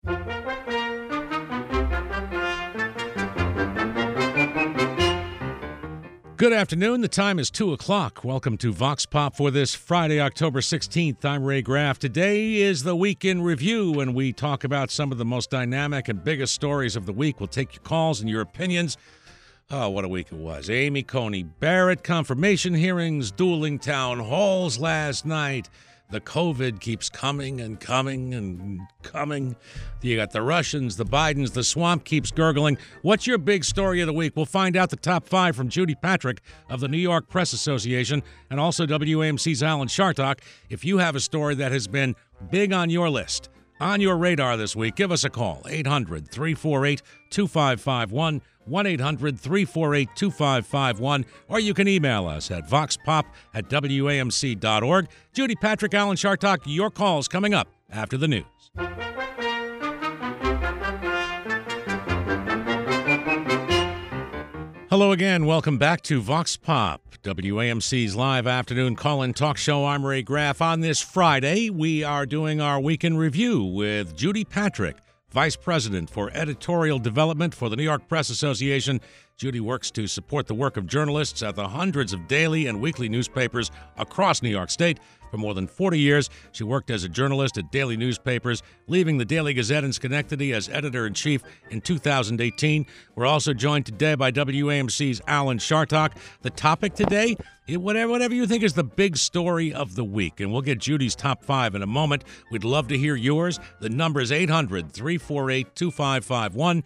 Good afternoon. The time is 2 o'clock. Welcome to Vox Pop for this Friday, October 16th. I'm Ray Graff. Today is the Week in Review, and we talk about some of the most dynamic and biggest stories of the week. We'll take your calls and your opinions. Oh, what a week it was. Amy Coney Barrett, confirmation hearings, dueling town halls last night. The COVID keeps coming and coming and coming. You got the Russians, the Bidens, the swamp keeps gurgling. What's your big story of the week? We'll find out the top 5 from Judy Patrick of the New York Press Association and also WAMC's Alan Chartock. If you have a story that has been big on your list, on your radar this week, give us a call, 800-348-2551, 1-800-348-2551, or you can email us at voxpop@wamc.org. Judy Patrick, Alan Chartock, your calls coming up after the news. Hello again. Welcome back to Vox Pop, WAMC's live afternoon call-in talk show. I'm Ray Graff. On this Friday, we are doing our Week in Review with Judy Patrick, Vice President for Editorial Development for the New York Press Association. Judy works to support the work of journalists at the hundreds of daily and weekly newspapers across New York State. For more than 40 years, she worked as a journalist at daily newspapers, leaving the Daily Gazette in Schenectady as editor-in-chief in 2018. We're also joined today by WAMC's Alan Chartock. The topic today, whatever you think is the big story of the week, and we'll get Judy's top 5 in a moment. We'd love to hear yours. The number is 800-348-2551,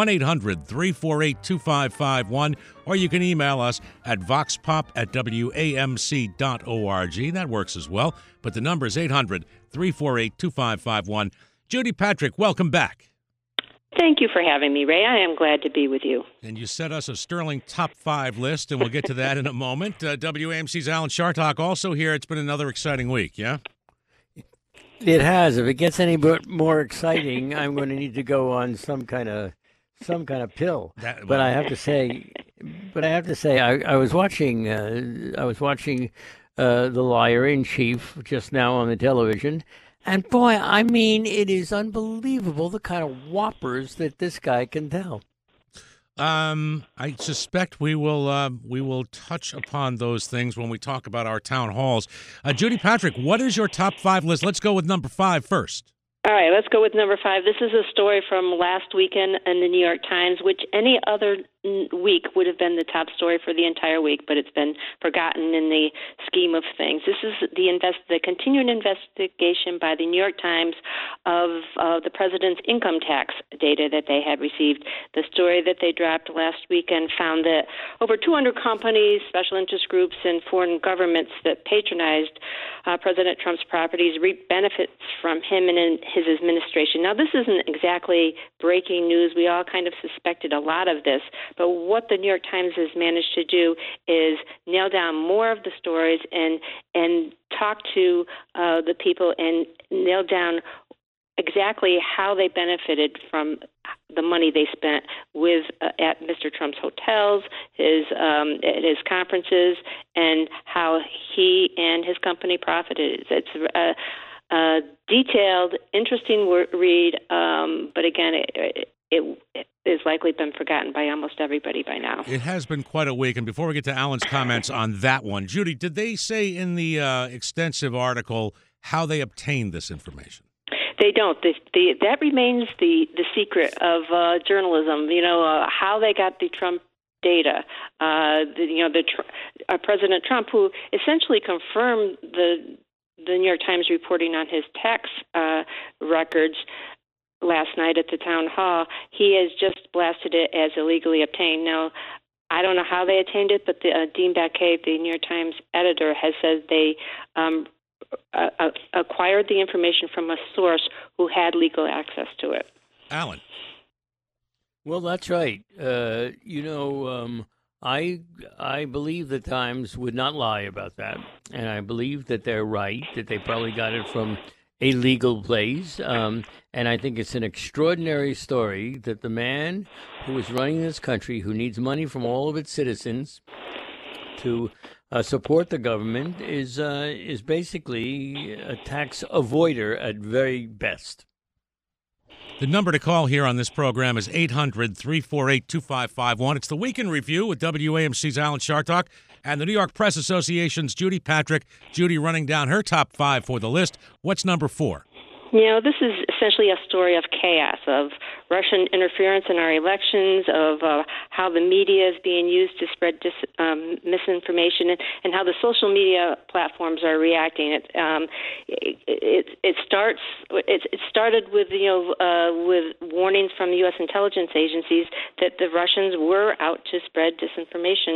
1-800-348-2551, or you can email us at voxpop@wamc.org. That works as well, but the number is 800-348-2551. Judy Patrick, welcome back. Thank you for having me, Ray. I am glad to be with you. And you set us a sterling top 5 list, and we'll get to that in a moment. WAMC's Alan Chartock also here. It's been another exciting week, yeah? It has. If it gets any more exciting, I'm going to need to go on some kind of pill. But I have to say, I was watching The Liar in Chief just now on the television, and boy, I mean, it is unbelievable the kind of whoppers that this guy can tell. I suspect we will touch upon those things when we talk about our town halls. Judy Patrick, what is your top 5 list? Let's go with number 5 first. All right, let's go with number 5. This is a story from last weekend in the New York Times, which any other week would have been the top story for the entire week, but it's been forgotten in the scheme of things. This is the continuing investigation by the New York Times of the president's income tax data that they had received. The story that they dropped last weekend found that over 200 companies, special interest groups, and foreign governments that patronized President Trump's properties reap benefits from him and his administration. Now, this isn't exactly breaking news. We all kind of suspected a lot of this. But what the New York Times has managed to do is nail down more of the stories and talk to the people and nail down exactly how they benefited from the money they spent with at Mr. Trump's hotels, at his conferences, and how he and his company profited. It's a detailed, interesting read, but again, it has likely been forgotten by almost everybody by now. It has been quite a week. And before we get to Alan's comments on that one, Judy, did they say in the extensive article how they obtained this information? They don't. That remains the secret of journalism. How they got the Trump data. President Trump, who essentially confirmed the New York Times reporting on his tax records last night at the town hall, he has just blasted it as illegally obtained. Now, I don't know how they obtained it, but Dean Baquet, the New York Times editor, has said they acquired the information from a source who had legal access to it. Alan. Well, that's right. I believe the Times would not lie about that, and I believe that they're right, that they probably got it from a legal place, and I think it's an extraordinary story that the man who is running this country, who needs money from all of its citizens to support the government, is basically a tax avoider at very best. The number to call here on this program is 800-348-2551. It's the Week in Review with WAMC's Alan Chartock and the New York Press Association's Judy Patrick. Judy running down her top 5 for the list. What's number 4? This is essentially a story of chaos, of Russian interference in our elections, of how the media is being used to spread misinformation, and how the social media platforms are reacting. It started with with warnings from U.S. intelligence agencies that the Russians were out to spread disinformation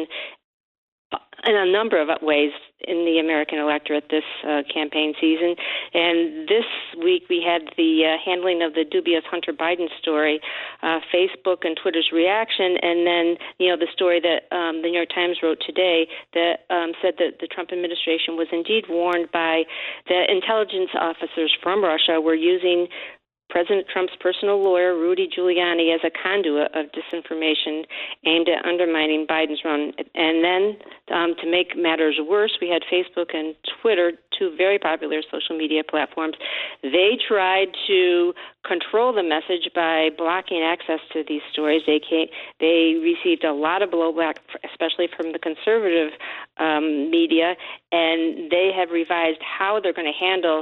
in a number of ways in the American electorate this campaign season. And this week we had the handling of the dubious Hunter Biden story, Facebook and Twitter's reaction, and then, the story that the New York Times wrote today that said that the Trump administration was indeed warned by the intelligence officers from Russia were using President Trump's personal lawyer, Rudy Giuliani, as a conduit of disinformation aimed at undermining Biden's run. And then, to make matters worse, we had Facebook and Twitter, two very popular social media platforms. They tried to control the message by blocking access to these stories. They received a lot of blowback, especially from the conservative media, and they have revised how they're going to handle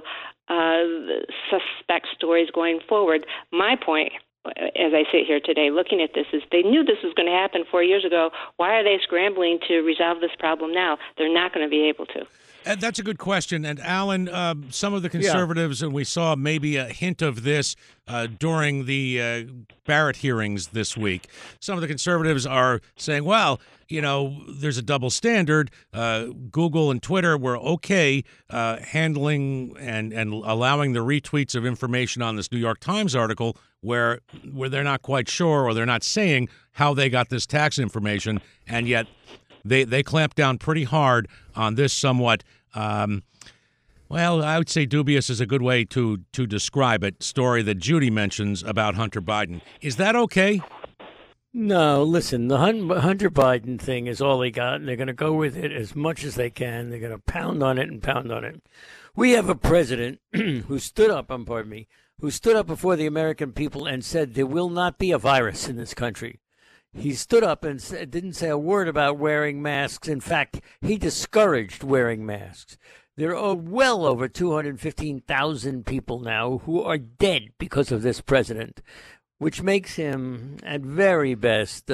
suspect stories going forward. My point, as I sit here today looking at this, is they knew this was going to happen 4 years ago. Why are they scrambling to resolve this problem now? They're not going to be able to. That's a good question. And, Alan, some of the conservatives, and we saw maybe a hint of this during the Barrett hearings this week, some of the conservatives are saying, well, there's a double standard. Google and Twitter were okay handling and allowing the retweets of information on this New York Times article where they're not quite sure or they're not saying how they got this tax information, and yet they clamped down pretty hard on this somewhat, I would say dubious is a good way to describe it, story that Judy mentions about Hunter Biden. Is that okay? No, listen, the Hunter Biden thing is all they got, and they're going to go with it as much as they can. They're going to pound on it and pound on it. We have a president who stood up before the American people and said there will not be a virus in this country. He stood up and didn't say a word about wearing masks. In fact, he discouraged wearing masks. There are well over 215,000 people now who are dead because of this president, which makes him, at very best,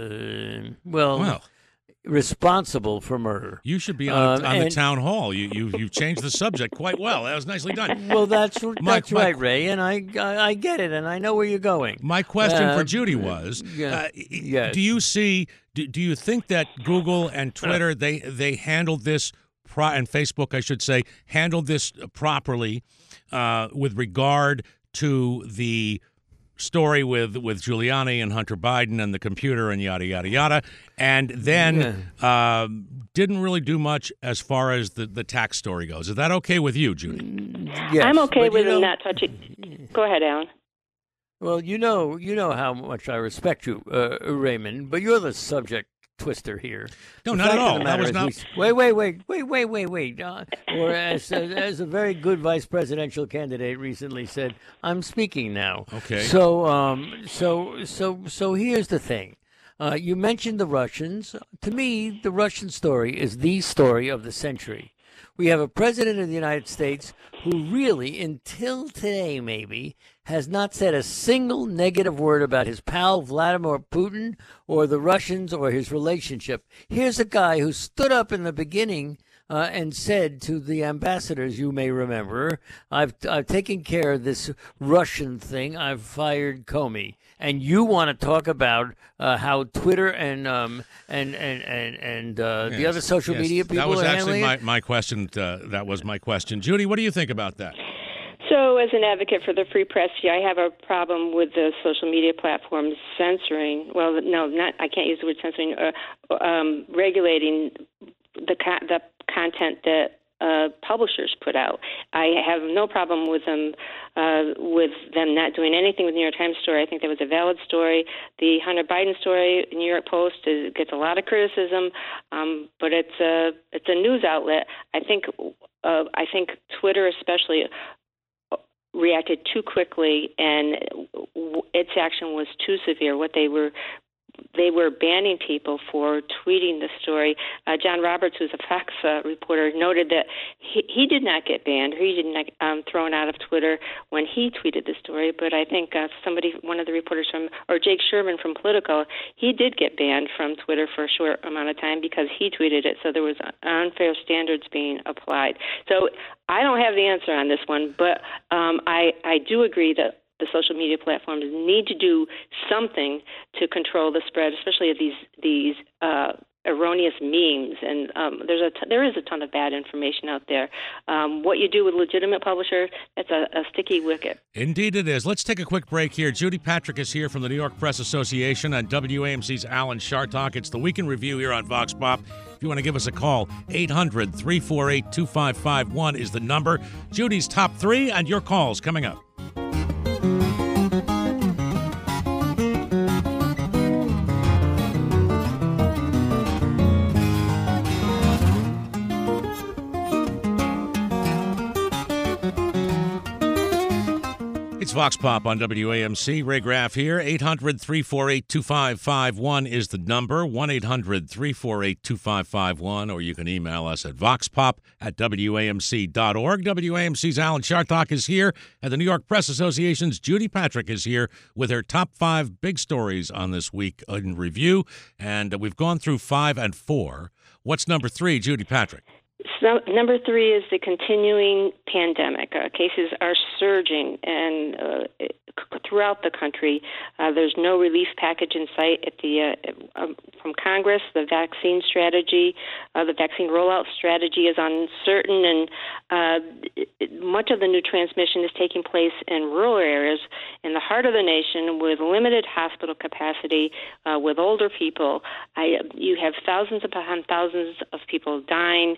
responsible for murder. You should be on the town hall. You've changed the subject quite well. That was nicely done. Well, that's right, Ray, and I get it, and I know where you're going. My question for Judy was: yes. Do you think that Google and Twitter they handled this and Facebook, I should say, handled this properly with regard to the story with Giuliani and Hunter Biden and the computer and yada, yada, yada, and then didn't really do much as far as the tax story goes? Is that okay with you, Judy? Yes, I'm okay with them not touching. Go ahead, Alan. Well, you know how much I respect you, Raymond, but you're the subject twister here. No, not at all. That was not. Wait. Or as a very good vice presidential candidate recently said, I'm speaking now. Okay. So here's the thing. You mentioned the Russians. To me, the Russian story is the story of the century. We have a president of the United States who really, until today maybe, has not said a single negative word about his pal Vladimir Putin or the Russians or his relationship. Here's a guy who stood up in the beginning and said to the ambassadors, you may remember, I've taken care of this Russian thing. I've fired Comey. And you want to talk about how Twitter and the other social media people are handling it? That was actually my question. That was my question. Judy, what do you think about that? So, as an advocate for the free press, I have a problem with the social media platforms censoring. Well, no, I can't use the word censoring. Regulating the content that publishers put out. I have no problem with them not doing anything with the New York Times story. I think that was a valid story. The Hunter Biden story, New York Post, gets a lot of criticism, but it's a news outlet. I think Twitter especially reacted too quickly, and its action was too severe. What they were banning people for tweeting the story. John Roberts, who's a Fox reporter, noted that he did not get banned, or he did not thrown out of Twitter when he tweeted the story. But I think one of the reporters or Jake Sherman from Politico, he did get banned from Twitter for a short amount of time because he tweeted it. So there was unfair standards being applied. So I don't have the answer on this one, but I do agree that the social media platforms need to do something to control the spread, especially of these erroneous memes. And there is a ton of bad information out there. What you do with legitimate publishers, that's a sticky wicket. Indeed it is. Let's take a quick break here. Judy Patrick is here from the New York Press Association and WAMC's Alan Chartock. It's the Week in Review here on Vox Pop. If you want to give us a call, 800-348-2551 is the number. Judy's top 3 and your calls coming up. It's Vox Pop on WAMC. Ray Graff here. 800-348-2551 is the number. 1-800-348-2551. Or you can email us at voxpop@wamc.org. WAMC's Alan Chartock is here, and the New York Press Association's Judy Patrick is here with her top 5 big stories on this week in review. And we've gone through 5 and 4. What's number 3, Judy Patrick? So, number 3 is the continuing pandemic. Cases are surging, and throughout the country, there's no relief package in sight from Congress. The vaccine strategy, the vaccine rollout strategy is uncertain, and much of the new transmission is taking place in rural areas in the heart of the nation with limited hospital capacity, with older people. You have thousands upon thousands of people dying,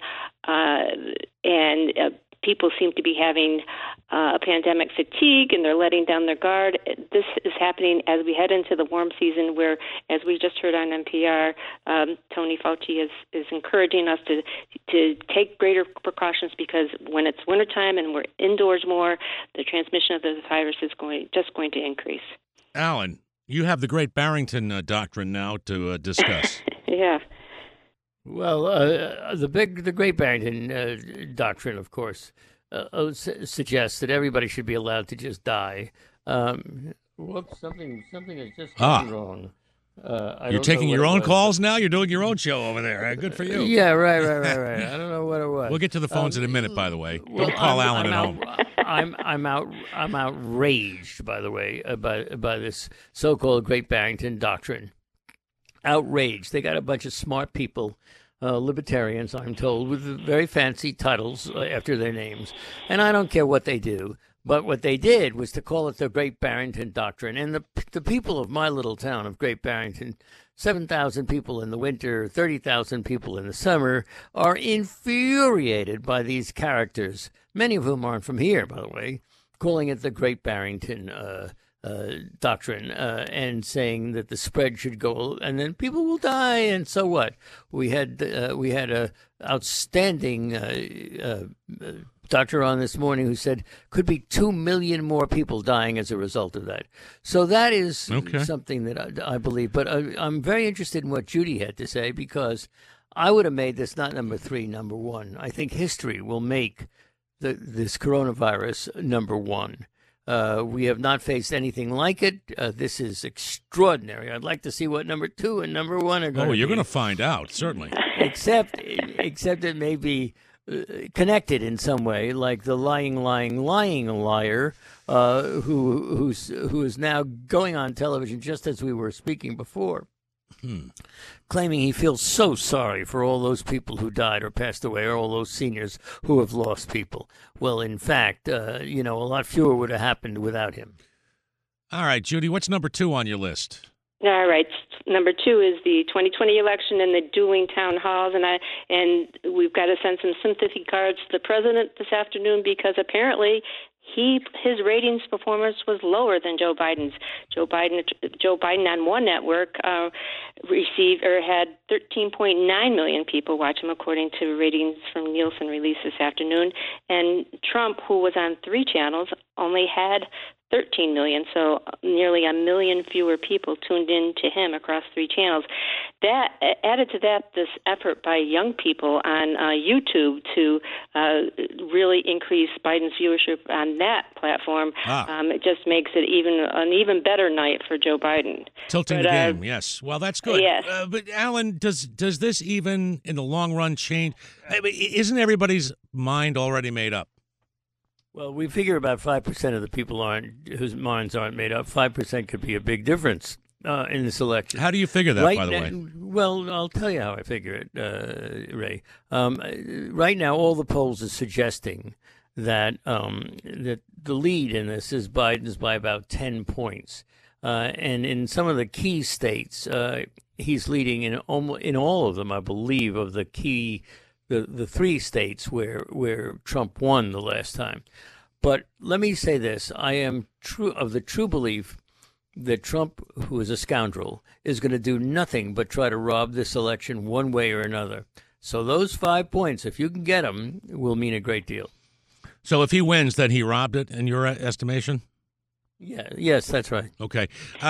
and people seem to be having pandemic fatigue, and they're letting down their guard. This is happening as we head into the warm season where, as we just heard on NPR, Tony Fauci is encouraging us to take greater precautions, because when it's wintertime and we're indoors more, the transmission of the virus is going to increase. Alan, you have the Great Barrington Doctrine now to discuss. Yeah. Well, the Great Barrington Doctrine, of course, suggests that everybody should be allowed to just die. Whoops, something is just going wrong. You're taking your own calls now? You're doing your own show over there. Good for you. Yeah, right. I don't know what it was. We'll get to the phones in a minute, by the way. Don't call Alan at home. I'm outraged, by the way, by this so-called Great Barrington Doctrine. Outraged. They got a bunch of smart people, libertarians, I'm told, with very fancy titles after their names. And I don't care what they do. But what they did was to call it the Great Barrington Doctrine. And the people of my little town of Great Barrington, 7,000 people in the winter, 30,000 people in the summer, are infuriated by these characters, many of whom aren't from here, by the way, calling it the Great Barrington Doctrine, and saying that the spread should go, and then people will die, and so what? We had a outstanding doctor on this morning who said could be 2 million more people dying as a result of that. So that is something that I believe. But I'm very interested in what Judy had to say, because I would have made this not number 3, number 1. I think history will make this coronavirus number 1. We have not faced anything like it. This is extraordinary. I'd like to see what number 2 and number 1 are going to be. Oh, you're going to find out, certainly. Except it may be connected in some way, like the lying liar, who is now going on television just as we were speaking before, claiming he feels so sorry for all those people who died or passed away, or all those seniors who have lost people. Well, in fact, a lot fewer would have happened without him. All right, Judy, what's number 2 on your list? All right. Number 2 is the 2020 election and the dueling town halls, and we've got to send some sympathy cards to the president this afternoon, because apparently his ratings performance was lower than Joe Biden's. Joe Biden on one network had 13.9 million people watch him, according to ratings from Nielsen released this afternoon. And Trump, who was on 3 channels, only had 13 million, so nearly a million fewer people tuned in to him across 3 channels. That added to that, this effort by young people on YouTube to really increase Biden's viewership on that platform. It just makes it an even better night for Joe Biden. Tilting the game, yes. Well, that's good. Yes. But Alan, does this even in the long run change? Isn't everybody's mind already made up? Well, we figure about 5% of the people whose minds aren't made up. 5% could be a big difference in this election. How do you figure that, by the way? Well, I'll tell you how I figure it, Ray. Right now, all the polls are suggesting that that the lead in this is Biden's by about 10 points. And in some of the key states, he's leading in all of them, I believe, of the key the 3 states where Trump won the last time. But let me say this. I am of the true belief that Trump, who is a scoundrel, is going to do nothing but try to rob this election one way or another. So those 5 points, if you can get them, will mean a great deal. So if he wins, then he robbed it, in your estimation? Yeah. Yes, that's right. Okay.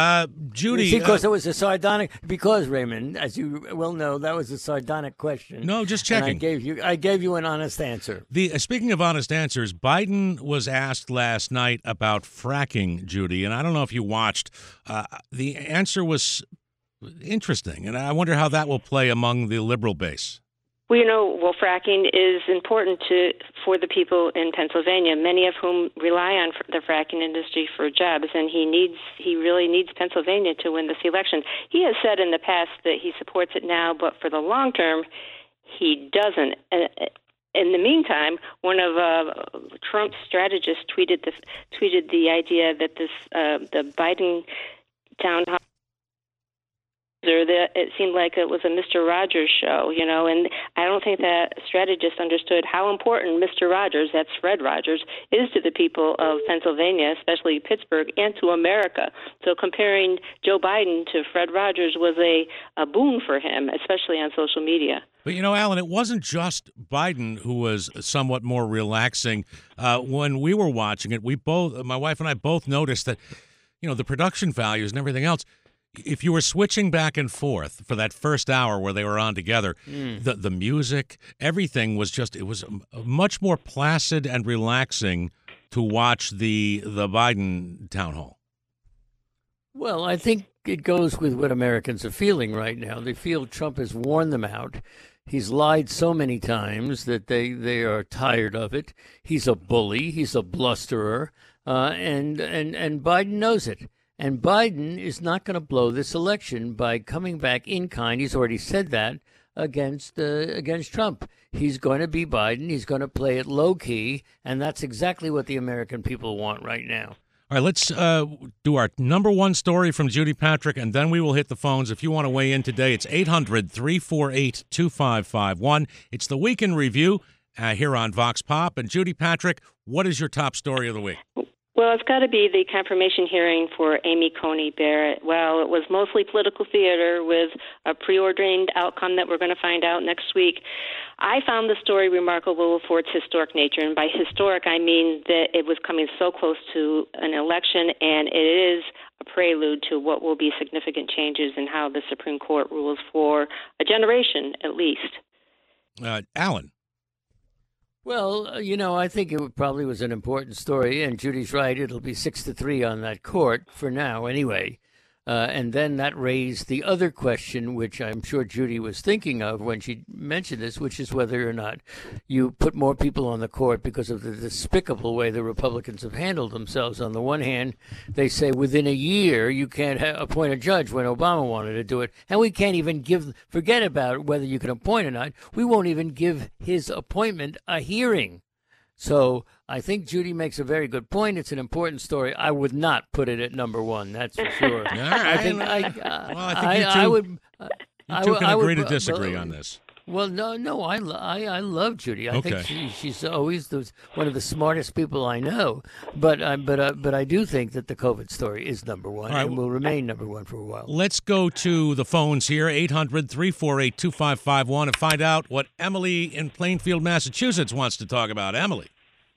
Judy. Because it was a sardonic. Because, Raymond, as you well know, that was a sardonic question. No, just checking. And I gave you an honest answer. Speaking of honest answers, Biden was asked last night about fracking, Judy, and I don't know if you watched. The answer was interesting, and I wonder how that will play among the liberal base. Well, fracking is important for the people in Pennsylvania, many of whom rely on the fracking industry for jobs, and he really needs Pennsylvania to win this election. He has said in the past that he supports it now, but for the long term, he doesn't. In the meantime, one of Trump's strategists tweeted the idea that the Biden town hall. That it seemed like it was a Mr. Rogers show, and I don't think that strategist understood how important Mr. Rogers, that's Fred Rogers, is to the people of Pennsylvania, especially Pittsburgh, and to America. So comparing Joe Biden to Fred Rogers was a boon for him, especially on social media. But, Alan, it wasn't just Biden who was somewhat more relaxing. When we were watching it, my wife and I both noticed that, the production values and everything else, if you were switching back and forth for that first hour where they were on together, the music, everything was it was much more placid and relaxing to watch the Biden town hall. Well, I think it goes with what Americans are feeling right now. They feel Trump has worn them out. He's lied so many times that they are tired of it. He's a bully. He's a blusterer. And Biden knows it. And Biden is not going to blow this election by coming back in kind. He's already said that against Trump. He's going to be Biden. He's going to play it low key, and that's exactly what the American people want right now. All right, let's do our number one story from Judy Patrick, and then we will hit the phones. If you want to weigh in today, it's 800-348-2551. It's the Weekend Review here on Vox Pop. And Judy Patrick, what is your top story of the week? Well, it's got to be the confirmation hearing for Amy Coney Barrett. Well, it was mostly political theater with a preordained outcome that we're going to find out next week. I found the story remarkable for its historic nature, and by historic I mean that it was coming so close to an election, and it is a prelude to what will be significant changes in how the Supreme Court rules for a generation at least. Alan. Well, I think it probably was an important story, and Judy's right. It'll be 6-3 on that court for now anyway. And then that raised the other question, which I'm sure Judy was thinking of when she mentioned this, which is whether or not you put more people on the court because of the despicable way the Republicans have handled themselves. On the one hand, they say within a year you can't appoint a judge when Obama wanted to do it. And we can't even forget about whether you can appoint or not. We won't even give his appointment a hearing. So I think Judy makes a very good point. It's an important story. I would not put it at number one. That's for sure. I think you two can agree to disagree on this. Well, no, I love Judy. I think Okay. she's always one of the smartest people I know. But I do think that the COVID story is number one All right. and will remain number one for a while. Let's go to the phones here, 800-348-2551, and find out what Emily in Plainfield, Massachusetts wants to talk about. Emily.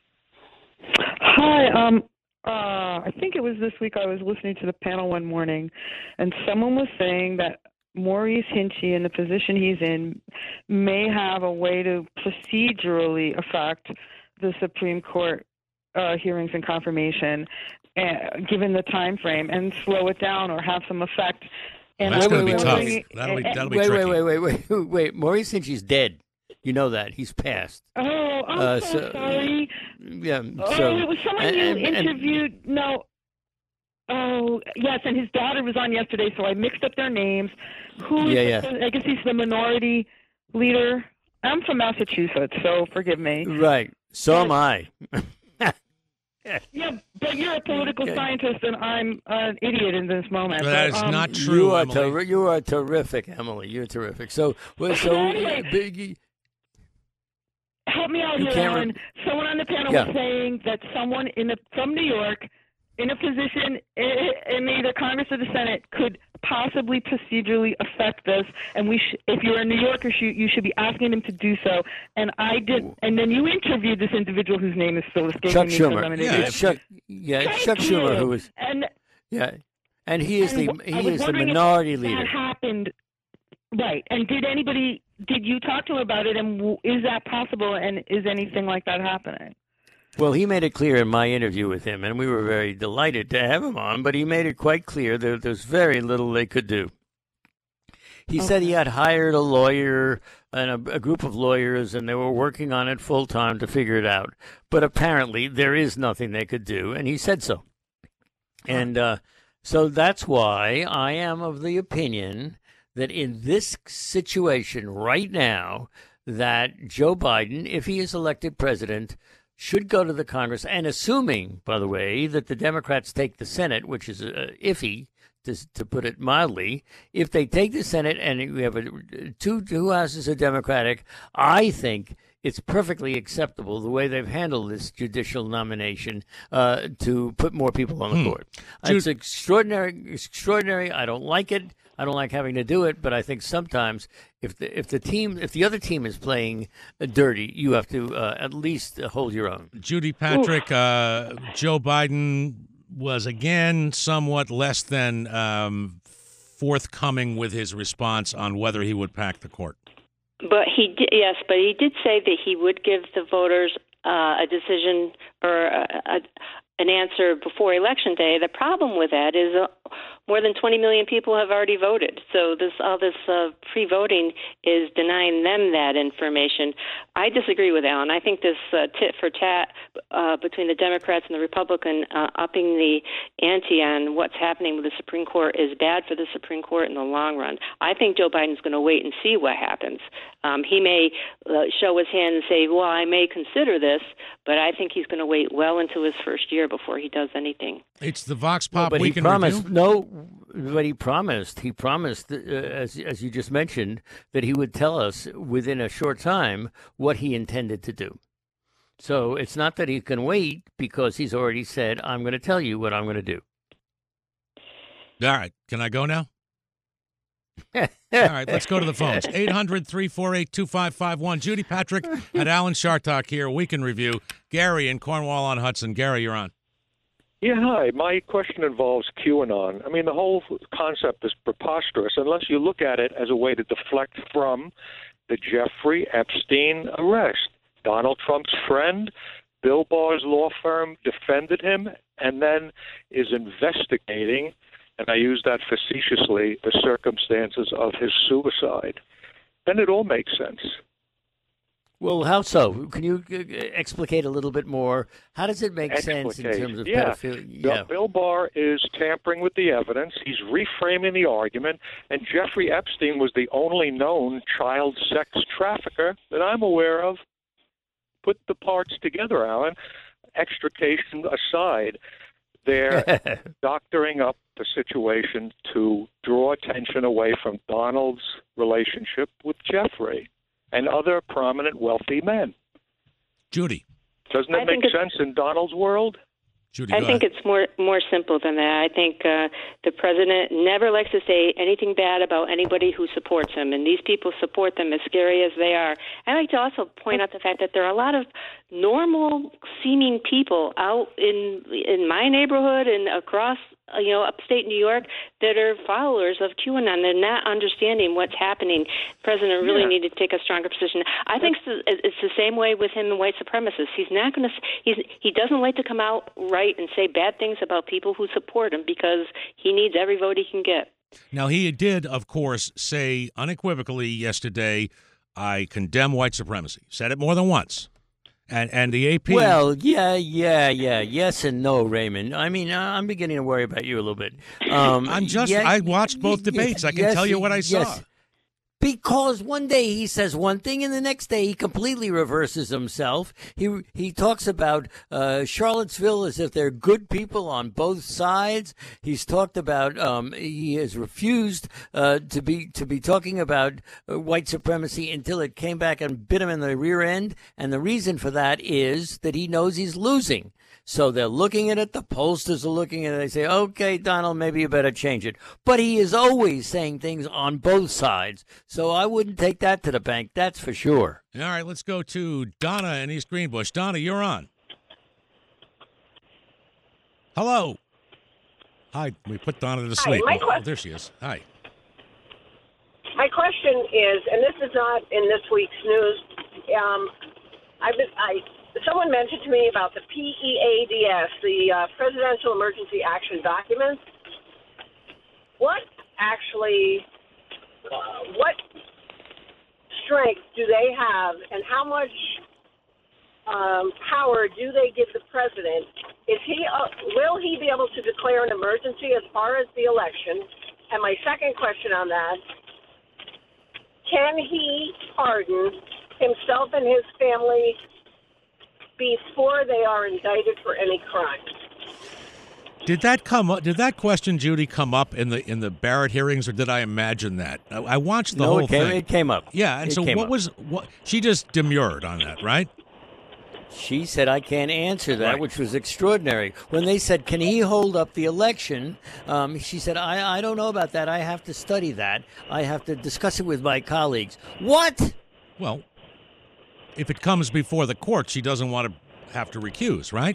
Hi. I think it was this week I was listening to the panel one morning, and someone was saying that Maurice Hinchey, in the position he's in, may have a way to procedurally affect the Supreme Court hearings and confirmation, given the time frame, and slow it down or have some effect. And That's going to be wait, tough. wait, That'll be tricky. Wait. Maurice Hinchey's dead. You know that. He's passed. Oh, I'm so sorry. Yeah. Oh, it was someone you interviewed. No. Oh, yes, and his daughter was on yesterday, so I mixed up their names. Yeah. I guess he's the minority leader. I'm from Massachusetts, so forgive me. Right. So am I. Yeah, but you're a political scientist, and I'm an idiot in this moment. That is not true, Emily. You are terrific, Emily. You're terrific. So anyway, help me out here, Alan. Someone on the panel was saying that someone from New York in a position in either Congress or the Senate could possibly procedurally affect this, and if you're a New Yorker, you should be asking them to do so. And I did, and then you interviewed this individual whose name is still escaping Chuck me. Schumer. Chuck Schumer, who was and he is the minority leader. That happened, right? And did you talk to him about it? And is that possible? And is anything like that happening? Well, he made it clear in my interview with him, and we were very delighted to have him on, but he made it quite clear that there's very little they could do. He said he had hired a lawyer and a group of lawyers, and they were working on it full time to figure it out. But apparently there is nothing they could do, and he said so. And so that's why I am of the opinion that in this situation right now, that Joe Biden, if he is elected president, should go to the Congress, and assuming, by the way, that the Democrats take the Senate, which is iffy, to put it mildly, if they take the Senate and we have two houses are Democratic, I think it's perfectly acceptable the way they've handled this judicial nomination to put more people on the court. It's extraordinary. I don't like it. I don't like having to do it, but I think sometimes if the other team is playing dirty, you have to at least hold your own. Judy Patrick, Joe Biden was again somewhat less than forthcoming with his response on whether he would pack the court. But he did say that he would give the voters a decision or an answer before Election Day. The problem with that is more than 20 million people have already voted. So all this pre-voting is denying them that information. I disagree with Alan. I think this tit for tat between the Democrats and the Republican upping the ante on what's happening with the Supreme Court is bad for the Supreme Court in the long run. I think Joe Biden's going to wait and see what happens. He may show his hand and say, well, I may consider this, but I think he's going to wait well into his first year before he does anything. It's the Vox Pop but Weekend he promised, Review. No, but he promised, as you just mentioned, that he would tell us within a short time what he intended to do. So it's not that he can wait because he's already said, I'm going to tell you what I'm going to do. All right. Can I go now? All right, let's go to the phones. 800-348-2551. Judy Patrick and Alan Chartock here, Weekend Review. Gary in Cornwall-on-Hudson. Gary, you're on. Yeah, hi. My question involves QAnon. I mean, the whole concept is preposterous unless you look at it as a way to deflect from the Jeffrey Epstein arrest. Donald Trump's friend, Bill Barr's law firm, defended him and then is investigating, and I use that facetiously, the circumstances of his suicide. Then it all makes sense. Well, how so? Can you explicate a little bit more? How does it make sense in terms of pedophilia? Yeah. Bill Barr is tampering with the evidence. He's reframing the argument. And Jeffrey Epstein was the only known child sex trafficker that I'm aware of. Put the parts together, Alan. Extrication aside, they're doctoring up the situation to draw attention away from Donald's relationship with Jeffrey. and other prominent wealthy men. Judy. Doesn't it make sense in Donald's world? Judy, I think it's more simple than that. I think the president never likes to say anything bad about anybody who supports him, and these people support them, as scary as they are. I like to also point out the fact that there are a lot of normal-seeming people out in my neighborhood and across upstate New York that are followers of QAnon. They're not understanding what's happening. The president really needed to take a stronger position. I think it's the same way with him and white supremacists. He's not going to. He doesn't like to come out right and say bad things about people who support him because he needs every vote he can get. Now, he did, of course, say unequivocally yesterday, "I condemn white supremacy." Said it more than once. And the AP... Well, yeah. Yes and no, Raymond. I mean, I'm beginning to worry about you a little bit. I watched both debates. I can tell you what I saw. Because one day he says one thing, and the next day he completely reverses himself. He talks about Charlottesville as if they're good people on both sides. He's talked about he has refused to be talking about white supremacy until it came back and bit him in the rear end. And the reason for that is that he knows he's losing. So they're looking at it. The pollsters are looking at it. They say, okay, Donald, maybe you better change it. But he is always saying things on both sides. So I wouldn't take that to the bank. That's for sure. All right, let's go to Donna in East Greenbush. Donna, you're on. Hello. Hi. We put Donna to sleep. Hi, there she is. Hi. My question is, and this is not in this week's news, someone mentioned to me about the PEADS, the Presidential Emergency Action Documents. What strength do they have, and how much power do they give the president? Will he be able to declare an emergency as far as the election? And my second question on that, can he pardon himself and his family before they are indicted for any crime? Did that question, Judy, come up in the Barrett hearings, or did I imagine that? I watched the whole thing. It came up. Yeah, and so what she just demurred on that, right? She said, I can't answer that, right, which was extraordinary. When they said, can he hold up the election? She said, I don't know about that. I have to study that. I have to discuss it with my colleagues. What? Well, if it comes before the court, she doesn't want to have to recuse, right?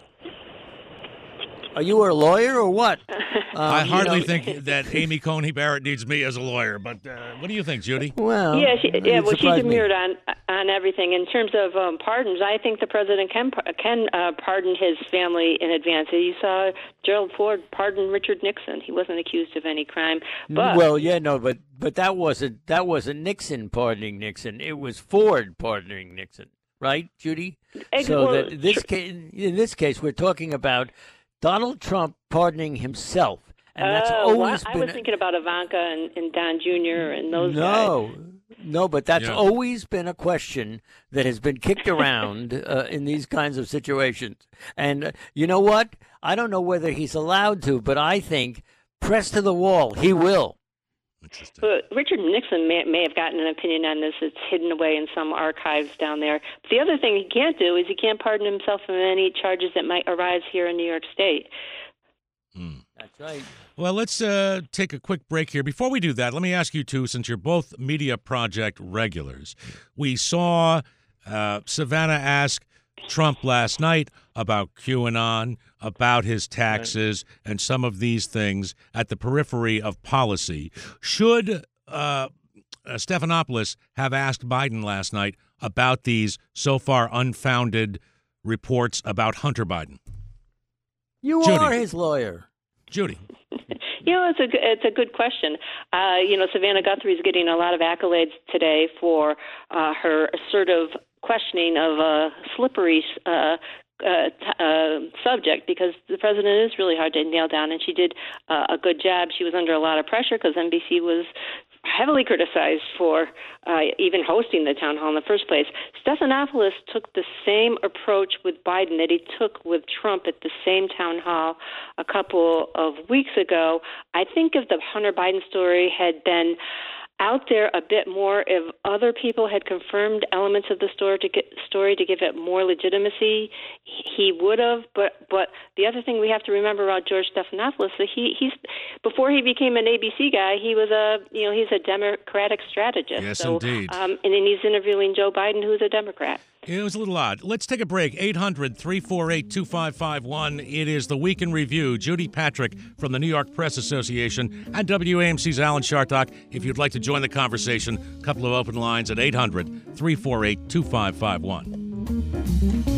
Are you a lawyer or what? I hardly think that Amy Coney Barrett needs me as a lawyer, but what do you think, Judy? Well, she demurred on everything. In terms of pardons, I think the president can pardon his family in advance. You saw Gerald Ford pardon Richard Nixon. He wasn't accused of any crime. But but that wasn't Nixon pardoning Nixon. It was Ford pardoning Nixon, right, Judy? In this case, we're talking about Donald Trump pardoning himself, and that's always been. I was thinking about Ivanka and Don Jr. and those guys. No, but that's always been a question that has been kicked around in these kinds of situations. And you know what? I don't know whether he's allowed to, but I think press to the wall, he will. But Richard Nixon may have gotten an opinion on this. It's hidden away in some archives down there. But the other thing he can't do is he can't pardon himself from any charges that might arise here in New York State. That's right. Well, let's take a quick break here. Before we do that, let me ask you two, since you're both Media Project regulars. We saw Savannah ask Trump last night about QAnon, about his taxes, and some of these things at the periphery of policy. Should Stephanopoulos have asked Biden last night about these so far unfounded reports about Hunter Biden? You Judy. Are his lawyer. Judy. It's a good question. Savannah Guthrie is getting a lot of accolades today for her assertive questioning of a slippery subject, because the president is really hard to nail down, and she did a good job. She was under a lot of pressure because NBC was heavily criticized for even hosting the town hall in the first place. Stephanopoulos took the same approach with Biden that he took with Trump at the same town hall a couple of weeks ago. I think if the Hunter Biden story had been out there a bit more. If other people had confirmed elements of the story to give it more legitimacy, he would have. But the other thing we have to remember about George Stephanopoulos, that he's before he became an ABC guy, he was he's a Democratic strategist. Yes, indeed. And then he's interviewing Joe Biden, who's a Democrat. It was a little odd. Let's take a break. 800-348-2551. It is the Week in Review. Judy Patrick from the New York Press Association and WAMC's Alan Chartock. If you'd like to join the conversation, a couple of open lines at 800-348-2551.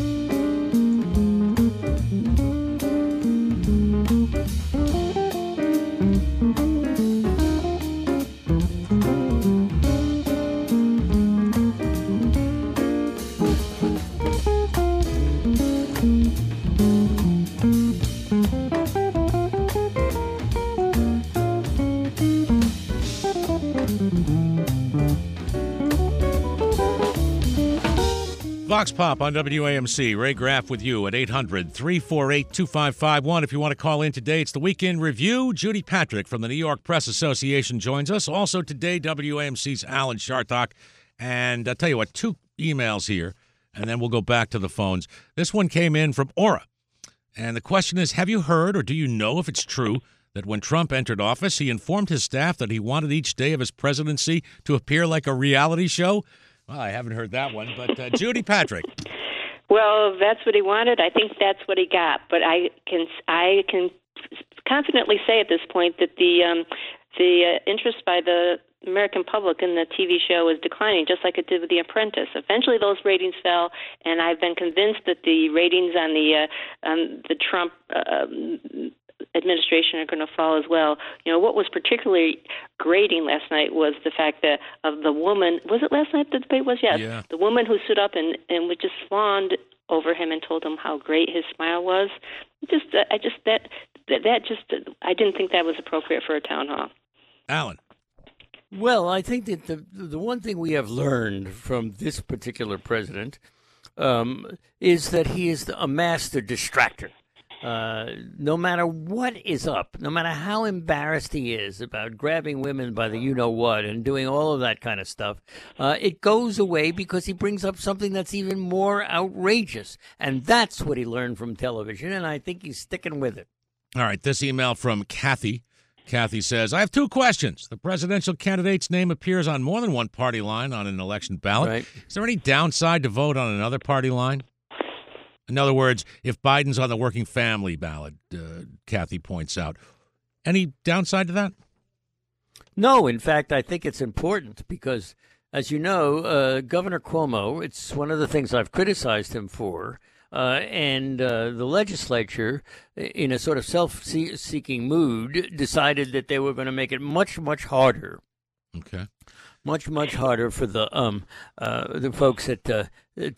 Vox Pop on WAMC. Ray Graff with you at 800-348-2551. If you want to call in today, it's the Weekend Review. Judy Patrick from the New York Press Association joins us. Also today, WAMC's Alan Chartock. And I'll tell you what, 2 emails here, and then we'll go back to the phones. This one came in from Aura. And the question is, have you heard or do you know if it's true that when Trump entered office, he informed his staff that he wanted each day of his presidency to appear like a reality show? Well, I haven't heard that one, but Judy Patrick. Well, that's what he wanted. I think that's what he got. But I can confidently say at this point that the interest by the American public in the TV show is declining, just like it did with The Apprentice. Eventually, those ratings fell, and I've been convinced that the ratings on the Trump administration are going to fall as well. You know, what was particularly grating last night was the fact that of the woman, was it last night the debate was? Yes. Yeah. The woman who stood up and would just fawned over him and told him how great his smile was. I didn't think that was appropriate for a town hall. Alan. Well, I think that the one thing we have learned from this particular president is that he is a master distractor. No matter what is up, no matter how embarrassed he is about grabbing women by the you-know-what and doing all of that kind of stuff, it goes away because he brings up something that's even more outrageous. And that's what he learned from television, and I think he's sticking with it. All right, this email from Kathy. Kathy says, I have 2 questions. The presidential candidate's name appears on more than one party line on an election ballot. Right. Is there any downside to vote on another party line? In other words, if Biden's on the working family ballot, Kathy points out, any downside to that? No, in fact, I think it's important because, as you know, Governor Cuomo, it's one of the things I've criticized him for, and the legislature, in a sort of self-seeking mood, decided that they were going to make it much, much harder. Okay. Much harder for the folks at the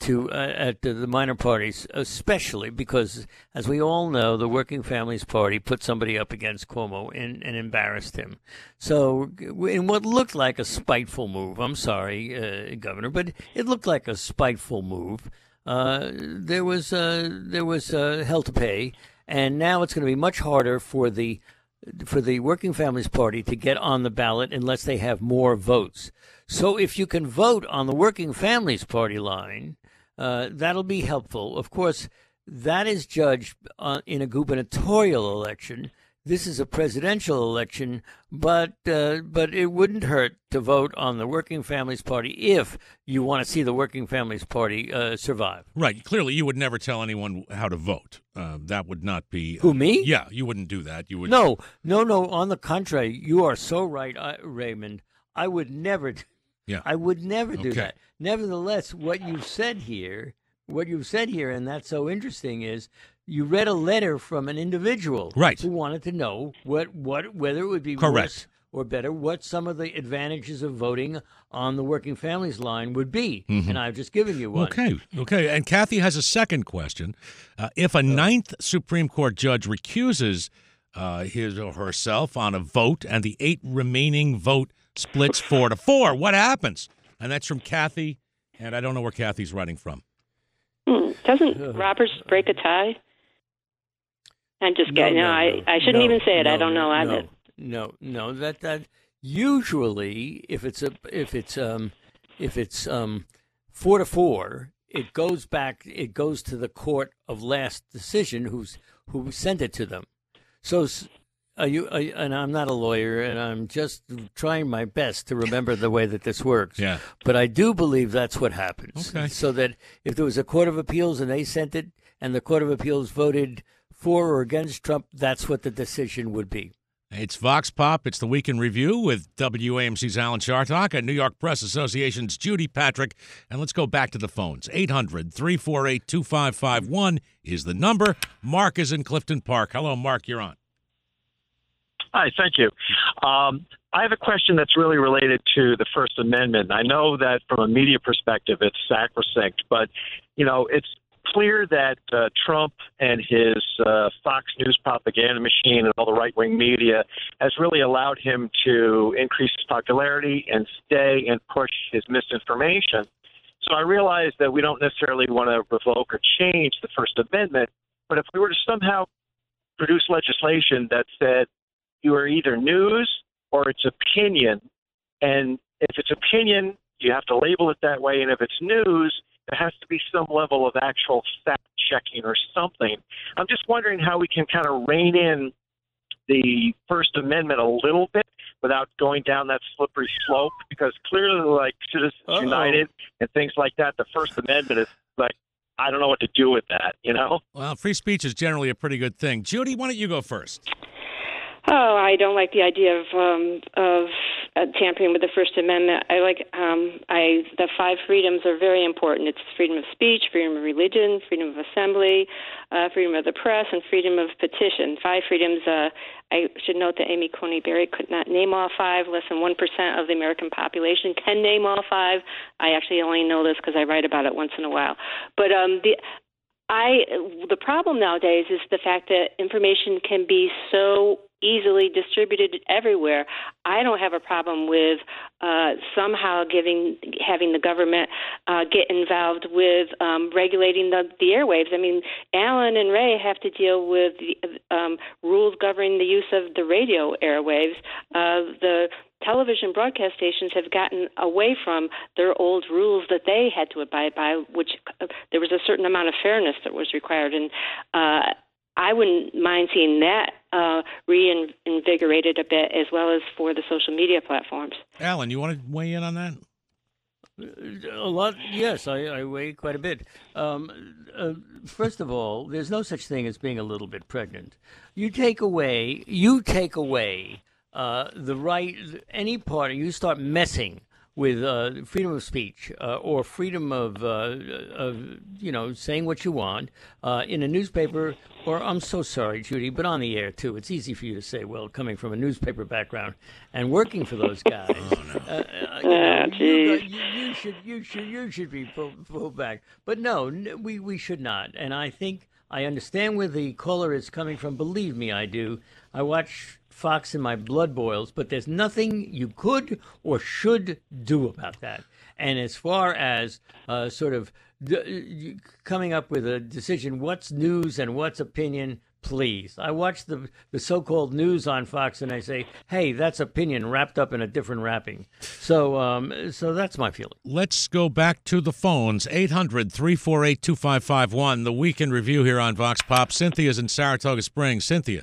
minor parties, especially because, as we all know, the Working Families Party put somebody up against Cuomo and embarrassed him. So, in what looked like a spiteful move, I'm sorry, Governor, but it looked like a spiteful move. There was hell to pay, and now it's going to be much harder for the Working Families Party to get on the ballot unless they have more votes. So if you can vote on the Working Families Party line, that'll be helpful. Of course, that is judged in a gubernatorial election. This is a presidential election, but it wouldn't hurt to vote on the Working Families Party if you want to see the Working Families Party survive. Right. Clearly, you would never tell anyone how to vote. That would not be... Who, me? Yeah, you wouldn't do that. You would. No. On the contrary, you are so right, Raymond. I would never... Yeah. I would never do Okay. that. Nevertheless, what you've said here, and that's so interesting, is you read a letter from an individual Right. who wanted to know whether it would be Correct. worse or better, what some of the advantages of voting on the Working Families line would be. Mm-hmm. And I've just given you one. Okay. And Kathy has a second question. If a ninth Supreme Court judge recuses his or herself on a vote and the 8 remaining vote splits 4-4, what happens? And that's from Kathy, and I don't know where Kathy's writing from. Doesn't Roberts break a tie? I'm just kidding. I shouldn't even say it. I don't know. No. That Usually, if it's 4-4, it goes back. It goes to the court of last decision, who sent it to them. So, and I'm not a lawyer, and I'm just trying my best to remember the way that this works. Yeah. But I do believe that's what happens. Okay. So that if there was a court of appeals and they sent it, and the court of appeals voted for or against Trump, that's what the decision would be. It's Vox Pop. It's the Week in Review with WAMC's Alan Chartock and New York Press Association's Judy Patrick. And let's go back to the phones. 800-348-2551 is the number. Mark is in Clifton Park. Hello, Mark. You're on. Hi, thank you. I have a question that's really related to the First Amendment. I know that from a media perspective, it's sacrosanct, but, it's clear that Trump and his Fox News propaganda machine and all the right-wing media has really allowed him to increase his popularity and stay and push his misinformation. So I realize that we don't necessarily want to revoke or change the First Amendment, but if we were to somehow produce legislation that said you are either news or it's opinion, and if it's opinion, you have to label it that way, and if it's news, there has to be some level of actual fact-checking or something. I'm just wondering how we can kind of rein in the First Amendment a little bit without going down that slippery slope, because clearly, like Citizens United and things like that, the First Amendment is like, I don't know what to do with that, Well, free speech is generally a pretty good thing. Judy, why don't you go first? Oh, I don't like the idea of tampering with the First Amendment. I like the 5 freedoms are very important. It's freedom of speech, freedom of religion, freedom of assembly, freedom of the press, and freedom of petition. 5 freedoms. I should note that Amy Coney Barrett could not name all 5. Less than 1% of the American population can name all 5. I actually only know this because I write about it once in a while. But the problem nowadays is the fact that information can be so easily distributed everywhere. I don't have a problem with somehow having the government get involved with regulating the airwaves. I mean, Alan and Ray have to deal with the rules governing the use of the radio airwaves. The television broadcast stations have gotten away from their old rules that they had to abide by, which there was a certain amount of fairness that was required. And I wouldn't mind seeing that reinvigorated a bit, as well as for the social media platforms. Alan, you want to weigh in on that? A lot, yes, I weigh quite a bit. First of all, there's no such thing as being a little bit pregnant. You take away the right, any party, you start messing with freedom of speech or freedom of saying what you want in a newspaper, or I'm so sorry, Judy, but on the air too. It's easy for you to say, well, coming from a newspaper background and working for those guys, you should be pulled back. But no, we should not. And I think I understand where the caller is coming from. Believe me, I do. I watch Fox and my blood boils, but there's nothing you could or should do about that. And as far as coming up with a decision, what's news and what's opinion, please. I watch the so-called news on Fox, and I say, hey, that's opinion wrapped up in a different wrapping. So that's my feeling. Let's go back to the phones. 800-348-2551, the Week in Review here on Vox Pop. Cynthia's in Saratoga Springs. Cynthia.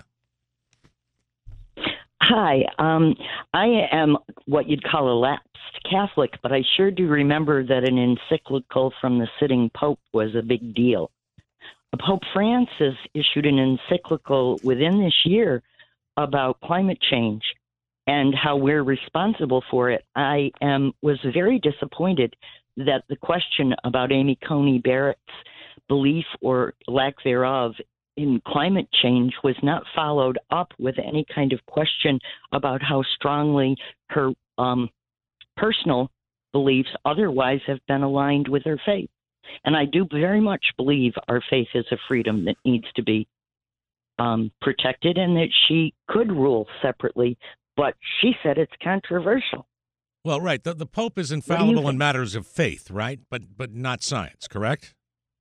Hi. I am what you'd call a lapsed Catholic, but I sure do remember that an encyclical from the sitting Pope was a big deal. Pope Francis issued an encyclical within this year about climate change and how we're responsible for it. I was very disappointed that the question about Amy Coney Barrett's belief or lack thereof in climate change was not followed up with any kind of question about how strongly her personal beliefs otherwise have been aligned with her faith. And I do very much believe our faith is a freedom that needs to be protected, and that she could rule separately, but she said it's controversial. Well, right. The Pope is infallible in matters of faith, right? But not science, correct?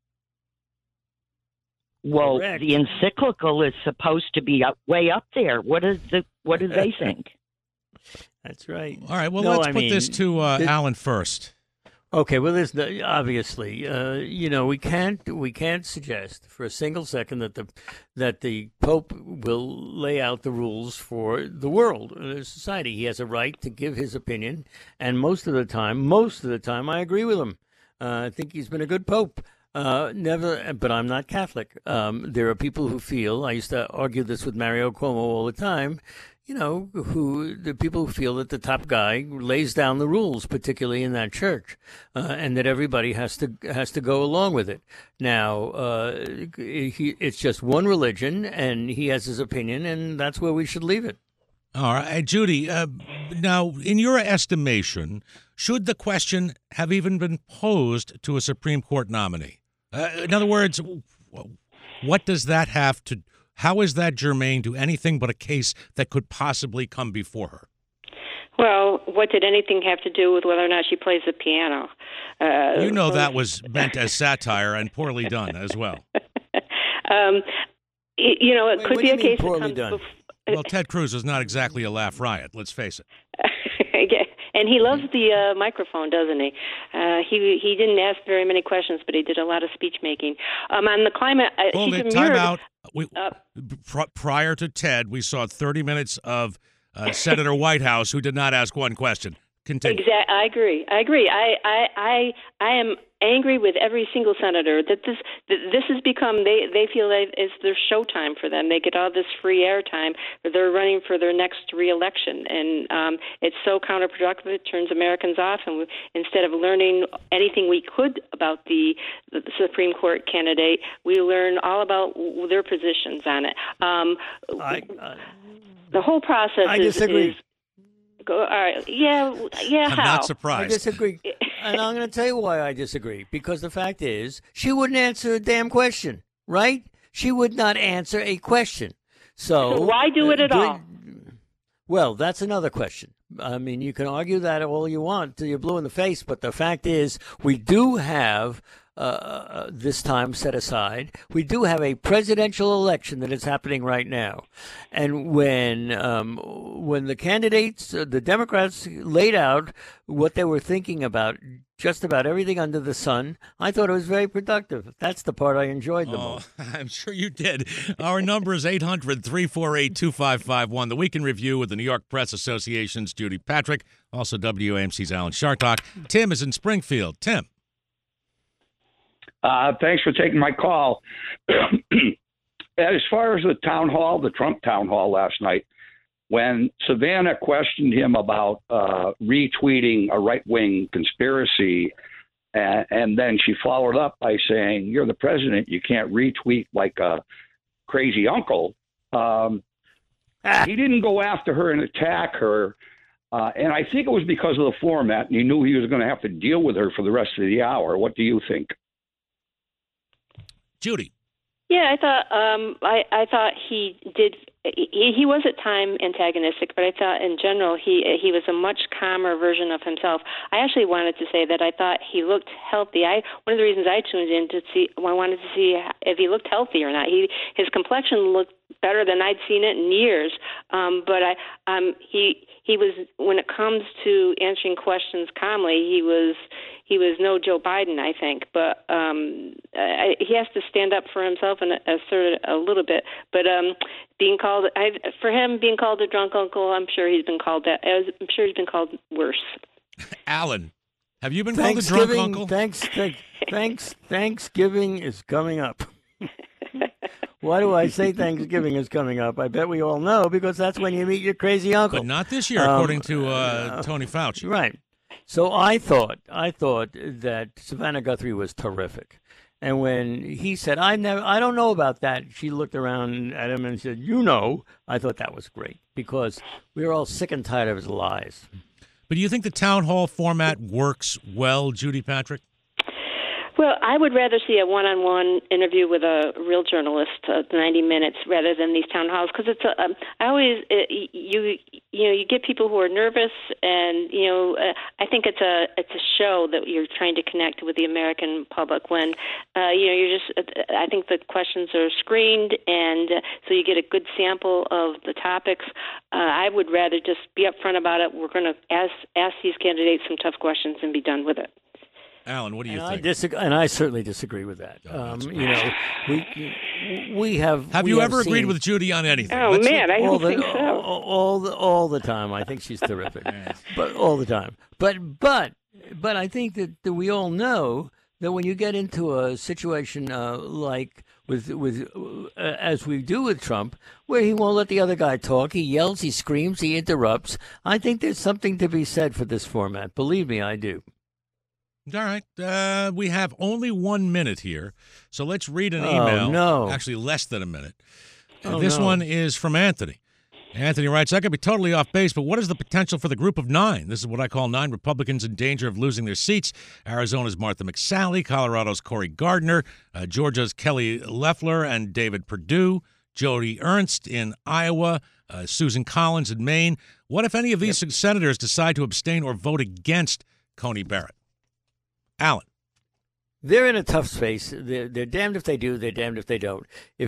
Well, Correct. The encyclical is supposed to be way up there. What do they think? That's right. All right. Well, let's put this to Alan first. Okay, well, there's obviously, we can't suggest for a single second that the Pope will lay out the rules for the world, society. He has a right to give his opinion, and most of the time, I agree with him. I think he's been a good Pope. But I'm not Catholic. There are people who feel. I used to argue this with Mario Cuomo all the time. The people who feel that the top guy lays down the rules, particularly in that church, and that everybody has to go along with it. Now, it's just one religion, and he has his opinion, and that's where we should leave it. All right, Judy. Now, in your estimation, should the question have even been posed to a Supreme Court nominee? In other words, what does that have to? How is that germane to anything but a case that could possibly come before her? Well, what did anything have to do with whether or not she plays the piano? That was meant as satire and poorly done as well. It could be a case poorly done. Well, Ted Cruz is not exactly a laugh riot. Let's face it. And he loves the microphone, doesn't he? He didn't ask very many questions, but he did a lot of speech making. On the climate, time out. Prior to Ted, we saw 30 minutes of Senator Whitehouse, who did not ask one question. Continue. Exactly. I agree. I am angry with every single senator that this has become. They feel that it's their showtime for them. They get all this free airtime. They're running for their next reelection, and it's so counterproductive. It turns Americans off, and instead of learning anything we could about the Supreme Court candidate, we learn all about their positions on it. The whole process. I disagree. All right. Yeah. I'm how? not surprised. I disagree. And I'm going to tell you why I disagree. Because the fact is, she wouldn't answer a damn question, right? She would not answer a question. So why do it at all? Well, that's another question. I mean, you can argue that all you want till you're blue in the face. But the fact is, we do have this time set aside. We do have a presidential election that is happening right now, and when the candidates, the Democrats, laid out what they were thinking about just about everything under the sun, I thought it was very productive. That's the part I enjoyed the most. I'm sure you did. Our number is 800-348-2551. The Week in Review with the New York Press Association's Judy Patrick, also WAMC's Alan Chartock. Tim is in Springfield. Tim. Thanks for taking my call. As far as the Trump town hall last night, when Savannah questioned him about retweeting a right-wing conspiracy, and then she followed up by saying, "You're the president, you can't retweet like a crazy uncle," he didn't go after her and attack her. And I think it was because of the format, and he knew he was going to have to deal with her for the rest of the hour. What do you think? Judy. Yeah, I thought he did. He was at time antagonistic, but I thought in general he was a much calmer version of himself. I actually wanted to say that I thought he looked healthy. One of the reasons I tuned in I wanted to see if he looked healthy or not. His complexion looked better than I'd seen it in years. But he was, when it comes to answering questions calmly, he was no Joe Biden, I think. But he has to stand up for himself and assert it a little bit. But being called a drunk uncle, I'm sure he's been called that. I'm sure he's been called worse. Alan, have you been called a drunk uncle? Thanksgiving is coming up. Why do I say Thanksgiving is coming up? I bet we all know, because that's when you meet your crazy uncle. But not this year, according to Tony Fauci. Right. So I thought that Savannah Guthrie was terrific. And when he said, I don't know about that, she looked around at him and said, I thought that was great, because we were all sick and tired of his lies. But do you think the town hall format works well, Judy Patrick? Well, I would rather see a one-on-one interview with a real journalist, 90 minutes, rather than these town halls, because it's you get people who are nervous, and I think it's a show that you're trying to connect with the American public when you're just. I think the questions are screened, and so you get a good sample of the topics. I would rather just be upfront about it. We're going to ask these candidates some tough questions and be done with it. Alan, what do you think? I certainly disagree with that. We have. Have you ever agreed with Judy on anything? Oh, man, I don't think so. All the time. I think she's terrific. But all the time. But I think that we all know that when you get into a situation like with as we do with Trump, where he won't let the other guy talk, he yells, he screams, he interrupts. I think there's something to be said for this format. Believe me, I do. All right. We have only 1 minute here, so let's read an email. Oh, no. Actually, less than a minute. This one is from Anthony. Anthony writes, I could be totally off base, but what is the potential for the group of 9? This is what I call 9 Republicans in danger of losing their seats. Arizona's Martha McSally, Colorado's Cory Gardner, Georgia's Kelly Loeffler and David Perdue, Joni Ernst in Iowa, Susan Collins in Maine. What if any of these senators decide to abstain or vote against Coney Barrett? Alan. They're in a tough space. They're damned if they do. They're damned if they don't. If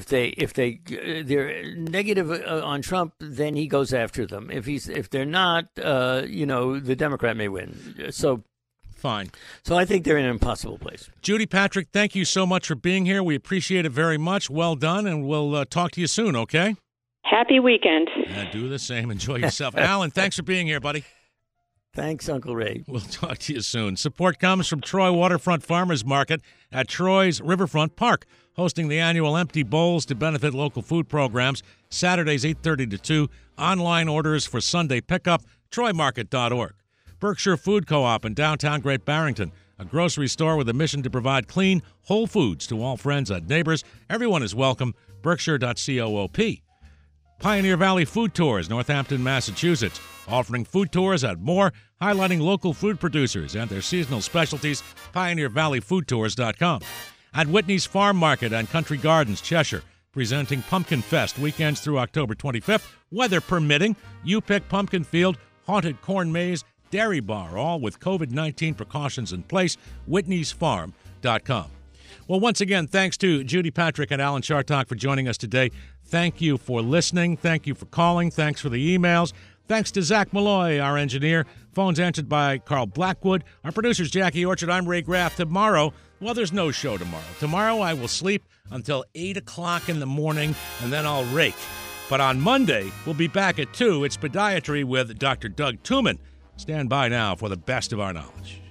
they're negative on Trump, then he goes after them. If they're not, the Democrat may win. So fine. So I think they're in an impossible place. Judy Patrick, thank you so much for being here. We appreciate it very much. Well done, and we'll talk to you soon. Okay. Happy weekend. Do the same. Enjoy yourself, Alan. Thanks for being here, buddy. Thanks, Uncle Ray. We'll talk to you soon. Support comes from Troy Waterfront Farmers Market at Troy's Riverfront Park, hosting the annual Empty Bowls to benefit local food programs, Saturdays 8:30 to 2. Online orders for Sunday pickup, troymarket.org. Berkshire Food Co-op in downtown Great Barrington, a grocery store with a mission to provide clean, whole foods to all friends and neighbors. Everyone is welcome. Berkshire.coop. Pioneer Valley Food Tours, Northampton, Massachusetts, offering food tours and more, highlighting local food producers and their seasonal specialties, pioneervalleyfoodtours.com. At Whitney's Farm Market and Country Gardens, Cheshire, presenting Pumpkin Fest weekends through October 25th, weather permitting. You pick Pumpkin Field, Haunted Corn Maze, Dairy Bar, all with COVID-19 precautions in place, whitneysfarm.com. Well, once again, thanks to Judy Patrick and Alan Chartock for joining us today. Thank you for listening. Thank you for calling. Thanks for the emails. Thanks to Zach Malloy, our engineer. Phones answered by Carl Blackwood. Our producer's Jackie Orchard. I'm Ray Graff. Tomorrow, well, there's no show tomorrow. Tomorrow I will sleep until 8 o'clock in the morning, and then I'll rake. But on Monday, we'll be back at 2. It's Podiatry with Dr. Doug Tooman. Stand by now for the best of our knowledge.